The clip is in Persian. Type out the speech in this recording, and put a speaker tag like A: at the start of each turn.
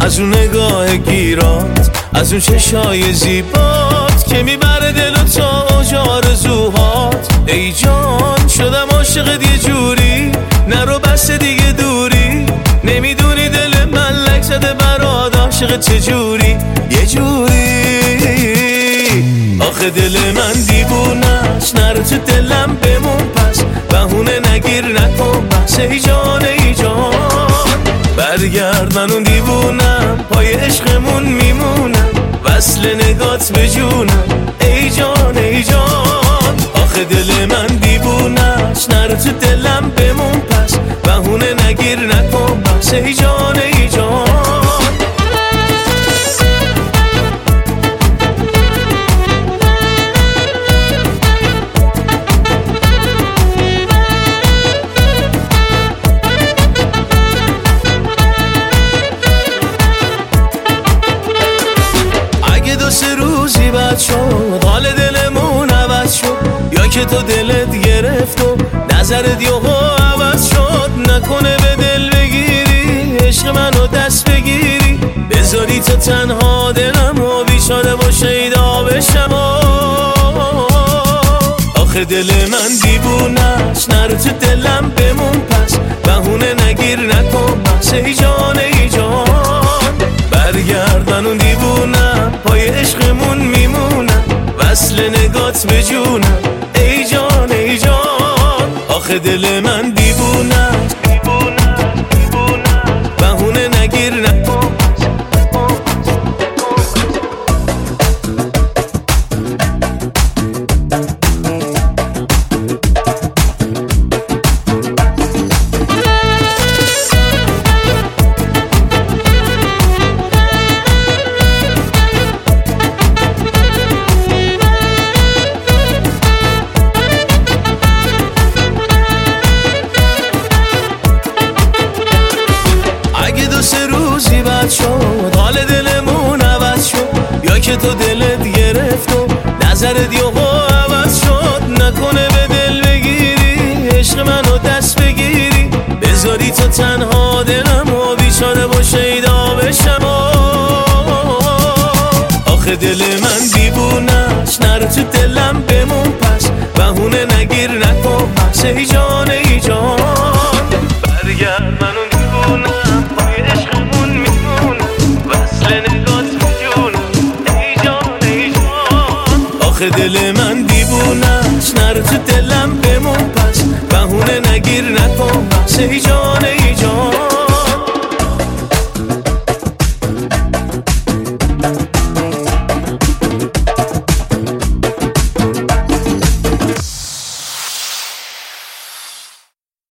A: از اون نگاه گیرات، از اون چشای زیبات که میبره دل تا اوج آرزوهات. ای جان شدم عاشقت یه جوری، نرو بس دیگه دوری. نمیدونی دل من لک زده برات عاشق چجوری، یه جوری. آخه دل من دیوونه‌ست، نرو تو دلم بمون پس، بهونه نگیر نکن بس. ای جان ای جان برگرد، من اون دیوونم پای عشقمون میمونم، وصل نگات به جونم. ای جان ای جان آخه دل من دیوونه‌ست، نرو تو دلم بمون پس، بهونه نگیر نکن بس. ای جان ای جان بد شد، حال دلمون عوض شد، یا که تو دلت گرفت و نظرت یهو عوض شد. نکنه به دل بگیری، عشق منو دست بگیری، بذاری تو تنها دلم و بیچاره و شیدا بشم. آخه دل من دیوونه‌ست، نرو تو دلم بمون پس، بهونه نگیر نکن بس. ای جان ای جان برگرد، من اون دیوونم پای عشقمون میمونم، وصل نگات به جونم. ای جان ای جان آخه دل من دیوونه‌ست، بهونه نگیر نکن. شد حال دلمون عوض شد، یا که تو دلت گرفت و نظرت یهو عوض شد. نکنه به دل بگیری، عشق منو دست بگیری، بذاری تو تنها دلم و بیچاره و شیدا بشم. آخه دل من دیوونه‌ست، نرو تو دلم بمون پس، بهونه نگیر نکن بس. ای جان ای جان برگرد، من اون دیوونم پای عشقمون میمونم، وصل نگات به جونم. ای جان ای جان آخه دل من دیوونه‌ست، نرو تو دلم بمون پس، بهونه نگیر نکن بس. ای جان